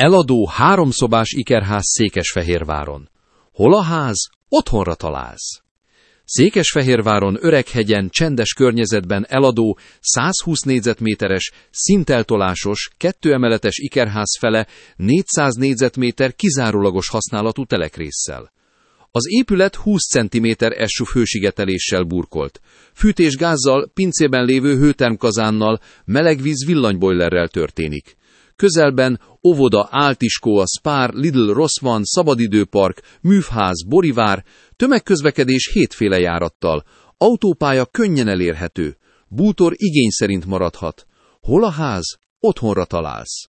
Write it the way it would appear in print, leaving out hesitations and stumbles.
Eladó 3 szobás ikerház Székesfehérváron. Hol a ház? Otthonra találsz. Székesfehérváron Öreghegyen csendes környezetben eladó 120 négyzetméteres, szinteltolásos, 2 emeletes ikerház fele 400 négyzetméter kizárólagos használatú telekrésszel. Az épület 20 cm SUV hősigeteléssel burkolt. Fűtésgázzal, pincében lévő hőtermkazánnal, melegvíz villanybojlerrel történik. Közelben óvoda, áltiskó, a Spár, Lidl, Rossmann, szabadidőpark, művház, borivár, tömegközlekedés 7 féle járattal, autópálya könnyen elérhető, bútor igény szerint maradhat. Hol a ház? Otthonra találsz.